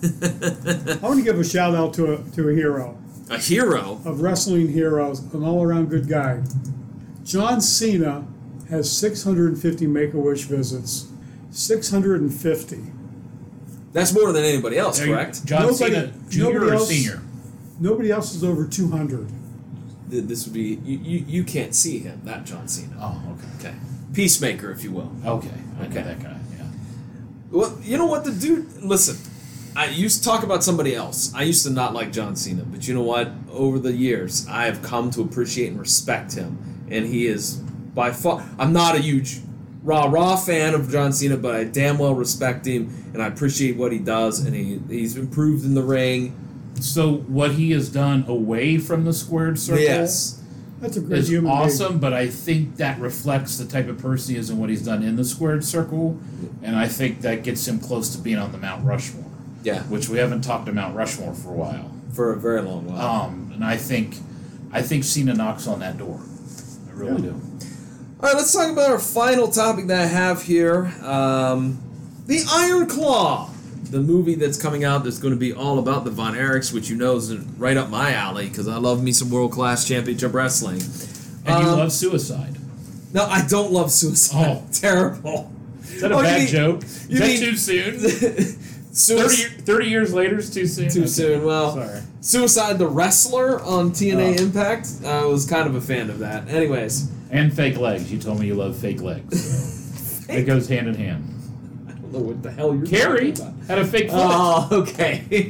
Speaker 4: I want to give a shout out to a to a hero
Speaker 1: a hero.
Speaker 4: of wrestling heroes, an all around good guy. John Cena has six hundred fifty Make a Wish visits. six hundred fifty.
Speaker 1: That's more than anybody else,
Speaker 3: There you-
Speaker 1: correct?
Speaker 3: John
Speaker 4: Nobody-
Speaker 3: Cena, junior
Speaker 4: nobody
Speaker 3: or
Speaker 4: else-
Speaker 3: senior?
Speaker 4: Nobody else is over two hundred.
Speaker 1: Th- This would be you, you. You can't see him, that John Cena.
Speaker 3: Oh, okay.
Speaker 1: Okay, peacemaker, if you will.
Speaker 3: Okay. I
Speaker 1: Okay.
Speaker 3: know that guy, yeah.
Speaker 1: Well, you know what, the dude. Listen, I used to talk about somebody else. I used to not like John Cena, but you know what? Over the years, I have come to appreciate and respect him, and he is by far. I'm not a huge rah rah fan of John Cena, but I damn well respect him, and I appreciate what he does, and he he's improved in the ring.
Speaker 3: So what he has done away from the squared circle
Speaker 1: Yes.
Speaker 4: That's a great
Speaker 3: is
Speaker 4: human being.
Speaker 3: awesome, but I think that reflects the type of person he is and what he's done in the squared circle, and I think that gets him close to being on the Mount Rushmore,
Speaker 1: Yeah,
Speaker 3: which we haven't talked to Mount Rushmore for a while.
Speaker 1: for a very long while.
Speaker 3: Um, and I think, I think Cena knocks on that door. I really
Speaker 4: Yeah.
Speaker 3: do.
Speaker 1: All right, let's talk about our final topic that I have here. Um, the Iron Claw, the movie that's coming out that's going to be all about the Von Erichs, which you know is right up my alley because I love me some world-class championship wrestling.
Speaker 3: And you
Speaker 1: Um,
Speaker 3: love Suicide.
Speaker 1: No, I don't love Suicide.
Speaker 3: Oh.
Speaker 1: Terrible.
Speaker 3: Is that a
Speaker 1: Oh, you
Speaker 3: bad
Speaker 1: mean-
Speaker 3: joke?
Speaker 1: you
Speaker 3: Is that
Speaker 1: mean-
Speaker 3: too soon?
Speaker 1: Suicide.
Speaker 3: thirty, thirty years later is too soon?
Speaker 1: Too
Speaker 3: Okay.
Speaker 1: soon. Well,
Speaker 3: Sorry.
Speaker 1: Suicide the Wrestler on T N A
Speaker 3: Oh.
Speaker 1: Impact. I was kind of a fan of that. Anyways,
Speaker 3: And fake legs. You told me you love fake legs. So it goes hand in hand.
Speaker 1: I don't know what the hell you're
Speaker 3: Carrie
Speaker 1: talking about.
Speaker 3: had a fake foot.
Speaker 1: Oh, okay.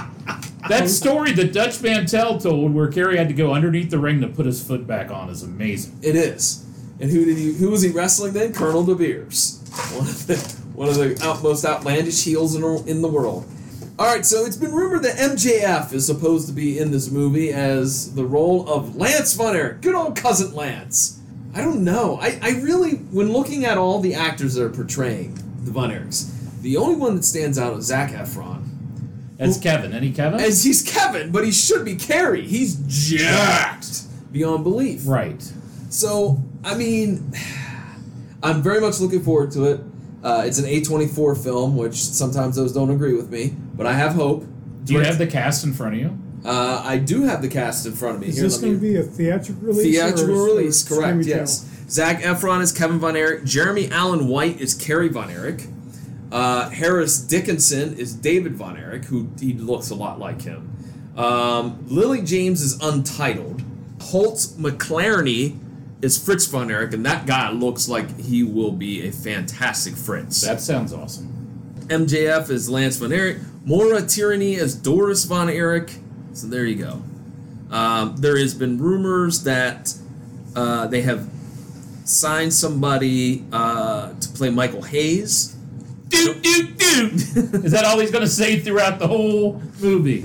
Speaker 3: That story that Dutch Mantel told, where Carrie had to go underneath the ring to put his foot back on, is amazing.
Speaker 1: It is. And who did he? Who was he wrestling then? Colonel De Beers, one of the one of the out, most outlandish heels in, in the world. All right, so it's been rumored that M J F is supposed to be in this movie as the role of Lance Von Erich, good old cousin Lance. I don't know. I, I really, when looking at all the actors that are portraying the Von Erichs, the only one that stands out is Zac Efron.
Speaker 3: That's
Speaker 1: Who-
Speaker 3: Kevin. Any Kevin?
Speaker 1: As he's Kevin, but he should be Carrie. He's jacked beyond belief.
Speaker 3: Right.
Speaker 1: So, I mean, I'm very much looking forward to it. Uh, it's an A twenty-four film, which sometimes those don't agree with me, but I have hope.
Speaker 3: Do you have the cast in front of you?
Speaker 1: Uh, I do have the cast in front of me.
Speaker 4: Is
Speaker 1: Here,
Speaker 4: this
Speaker 1: let
Speaker 4: going to
Speaker 1: me-
Speaker 4: be a theatrical release?
Speaker 1: theatrical
Speaker 4: or,
Speaker 1: release?
Speaker 4: or
Speaker 1: Correct.
Speaker 4: streaming
Speaker 1: Yes. Zac Efron is Kevin Von Erich. Jeremy Allen White is Kerry Von Erich. Uh, Harris Dickinson is David Von Erich, who he looks a lot like him. Um, Lily James is untitled. Holt McClarney is Fritz Von Erich, and that guy looks like he will be a fantastic Fritz.
Speaker 3: That sounds awesome.
Speaker 1: M J F is Lance Von Erich. Maura Tierney as Doris Von Erich. So there you go. Um, there has been rumors that uh, they have signed somebody uh, to play Michael Hayes.
Speaker 3: Doot, doot, doot. Is that all he's going to say throughout the whole movie?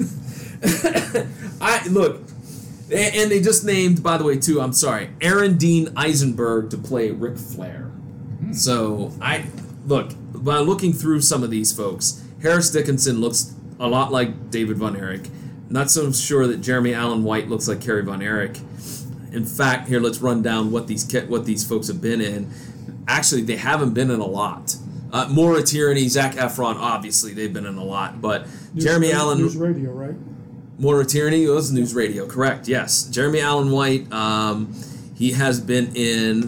Speaker 1: I look, and they just named, by the way, too. I'm sorry, Aaron Dean Eisenberg to play Ric Flair. Hmm. So I look by looking through some of these folks. Harris Dickinson looks a lot like David Von Erich. Not so sure that Jeremy Allen White looks like Kerry Von Erich. In fact, here let's run down what these what these folks have been in. Actually, they haven't been in a lot. Uh, Maura Tierney, Zac Efron, obviously they've been in a lot, but
Speaker 4: News,
Speaker 1: Jeremy Allen.
Speaker 4: News Radio, right?
Speaker 1: Maura Tierney was News Radio, correct? Yes. Jeremy Allen White. Um, he has been in.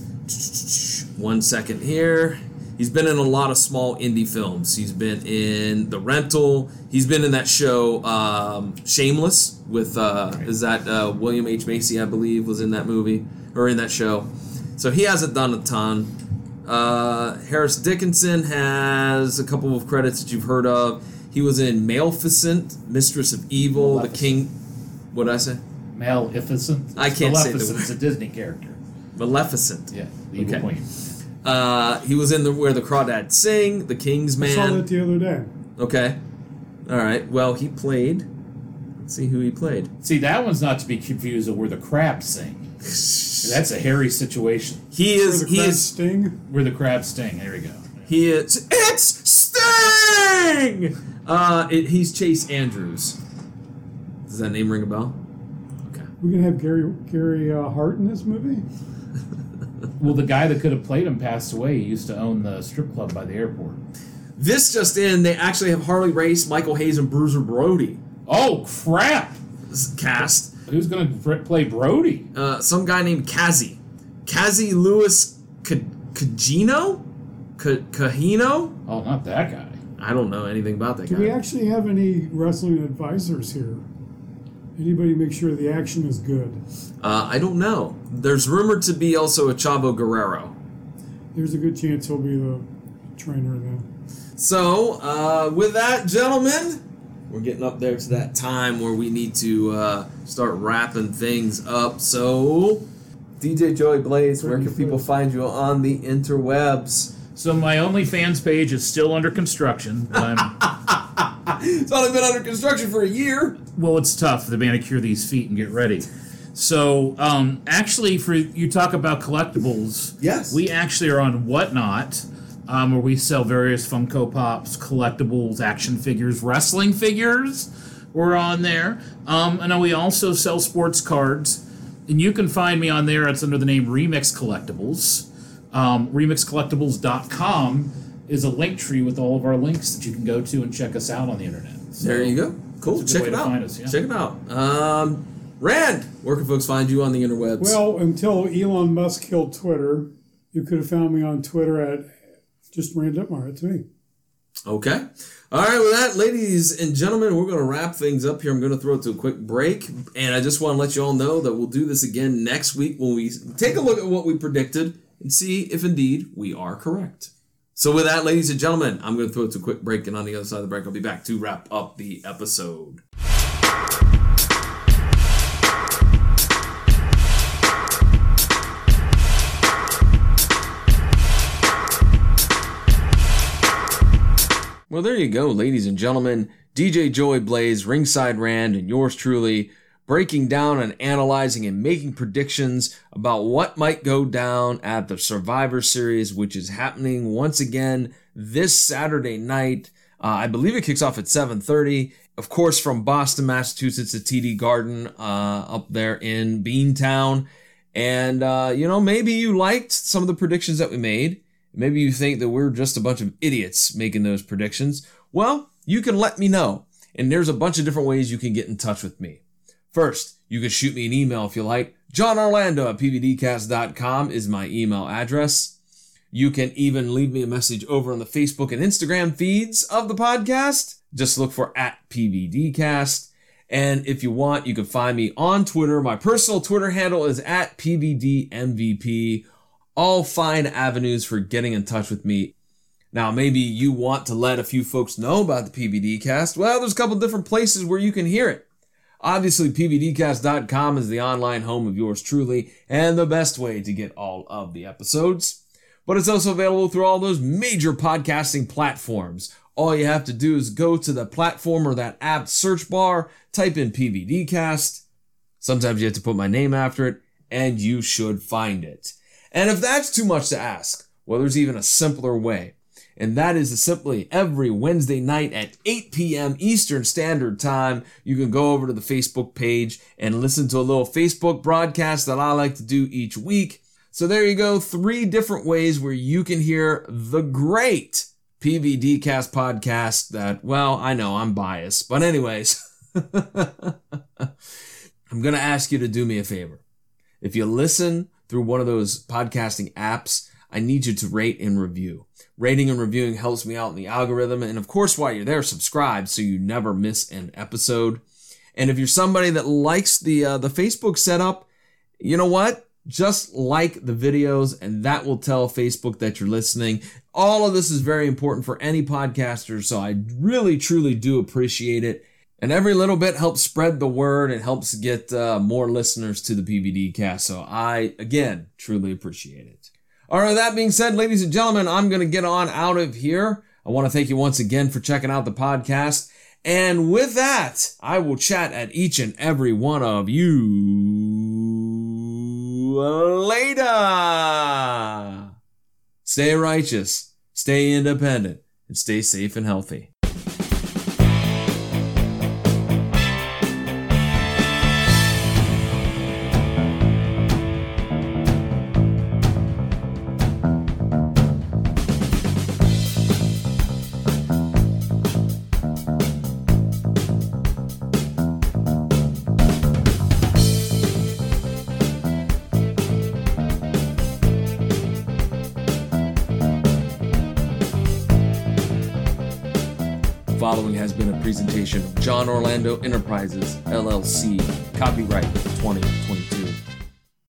Speaker 1: One second here. He's been in a lot of small indie films. He's been in The Rental. He's been in that show um, Shameless with uh, is that uh, William H. Macy, I believe, was in that movie or in that show. So he hasn't done a ton. Uh, Harris Dickinson has a couple of credits that you've heard of. He was in Maleficent, Mistress of Evil, Maleficent. The King. What did I say?
Speaker 3: Maleficent.
Speaker 1: I can't say the
Speaker 3: Maleficent's a Disney character.
Speaker 1: Maleficent.
Speaker 3: Yeah, the evil
Speaker 1: Okay.
Speaker 3: queen.
Speaker 1: Uh, he was in the Where the Crawdads Sing, The King's Man.
Speaker 4: I saw that the other day.
Speaker 1: Okay. All right. Well, he played. Let's see who he played.
Speaker 3: See, that one's not to be confused with Where the Crabs Sing. That's a hairy situation.
Speaker 1: He is.
Speaker 4: Where the
Speaker 1: He
Speaker 4: crabs
Speaker 1: is.
Speaker 4: sting.
Speaker 3: Where the crabs sting. There we go.
Speaker 1: He is. It's Sting. Uh, it, he's Chase Andrews. Does that name ring a bell? Okay.
Speaker 4: We're gonna have Gary Gary uh, Hart in this movie.
Speaker 3: Well, the guy that could have played him passed away. He used to own the strip club by the airport.
Speaker 1: This just in, they actually have Harley Race, Michael Hayes, and Bruiser Brody
Speaker 3: Oh, crap!
Speaker 1: cast.
Speaker 3: Who's going to play Brody?
Speaker 1: Uh, some guy named Kazi. Kazi Lewis Cagino? Kahino?
Speaker 3: Oh, not that guy.
Speaker 1: I don't know anything about that
Speaker 4: Do
Speaker 1: guy.
Speaker 4: we actually have any wrestling advisors here? Anybody make sure the action is good?
Speaker 1: Uh, I don't know. There's rumored to be also a Chavo Guerrero.
Speaker 4: There's a good chance he'll be the trainer then.
Speaker 1: So, uh, with that, gentlemen, we're getting up there to that time where we need to uh, start wrapping things up. So, D J Joey Blaze, where can people find you on the interwebs?
Speaker 3: So my OnlyFans page is still under construction. But I'm,
Speaker 1: It's only been under construction for a year.
Speaker 3: well, it's tough to manicure these feet and get ready. So, um, actually, for you talk about collectibles,
Speaker 1: Yes.
Speaker 3: we actually are on Whatnot, um, where we sell various Funko Pops, collectibles, action figures, wrestling figures. We're on there. Um, and then we also sell sports cards. And you can find me on there. It's under the name Remix Collectibles. Um, remix collectibles dot com is a link tree with all of our links that you can go to and check us out on the internet. So,
Speaker 1: There you go. Cool.
Speaker 3: it's a
Speaker 1: Check
Speaker 3: good way
Speaker 1: it
Speaker 3: to
Speaker 1: out.
Speaker 3: find us, yeah.
Speaker 1: Check it out. Um, Rand, where can folks find you on the interwebs?
Speaker 4: Well, until Elon Musk killed Twitter, you could have found me on Twitter at just Rand Detmar. That's me.
Speaker 1: Okay. All right, with that, ladies and gentlemen, we're going to wrap things up here. I'm going to throw it to a quick break, and I just want to let you all know that we'll do this again next week when we take a look at what we predicted and see if indeed we are correct. So with that, ladies and gentlemen, I'm going to throw it to a quick break, and on the other side of the break, I'll be back to wrap up the episode. Well, there you go, ladies and gentlemen. D J Joey Blaze, Ringside Rand, and yours truly, breaking down and analyzing and making predictions about what might go down at the Survivor Series, which is happening once again this Saturday night. Uh, I believe it kicks off at seven thirty. Of course, from Boston, Massachusetts, at T D Garden uh, up there in Beantown. And, uh, you know, maybe you liked some of the predictions that we made. Maybe you think that we're just a bunch of idiots making those predictions. Well, you can let me know. And there's a bunch of different ways you can get in touch with me. First, you can shoot me an email if you like. John Orlando at P V D cast dot com is my email address. You can even leave me a message over on the Facebook and Instagram feeds of the podcast. Just look for at P V D cast. And if you want, you can find me on Twitter. My personal Twitter handle is at P V D M V P. All fine avenues for getting in touch with me. Now, maybe you want to let a few folks know about the P V D cast. Well, there's a couple different places where you can hear it. Obviously, P V D cast dot com is the online home of yours truly and the best way to get all of the episodes. But it's also available through all those major podcasting platforms. All you have to do is go to the platform or that app search bar, type in P V D cast. Sometimes you have to put my name after it, and you should find it. And if that's too much to ask, well, there's even a simpler way. And that is to simply every Wednesday night at eight p.m. Eastern Standard Time, you can go over to the Facebook page and listen to a little Facebook broadcast that I like to do each week. So there you go, three different ways where you can hear the great P V D cast podcast that, well, I know I'm biased, but anyways, I'm going to ask you to do me a favor. If you listen through one of those podcasting apps, I need you to rate and review. Rating and reviewing helps me out in the algorithm. And of course, while you're there, subscribe so you never miss an episode. And if you're somebody that likes the, uh, the Facebook setup, you know what? Just like the videos, and that will tell Facebook that you're listening. All of this is very important for any podcaster, so I really, truly do appreciate it. And every little bit helps spread the word and helps get uh, more listeners to the P V D cast. So I, again, truly appreciate it. All right, that being said, ladies and gentlemen, I'm going to get on out of here. I want to thank you once again for checking out the podcast. And with that, I will chat at each and every one of you later. Stay righteous, stay independent, and stay safe and healthy. Following has been a presentation of John Orlando Enterprises, L L C, copyright twenty twenty-two.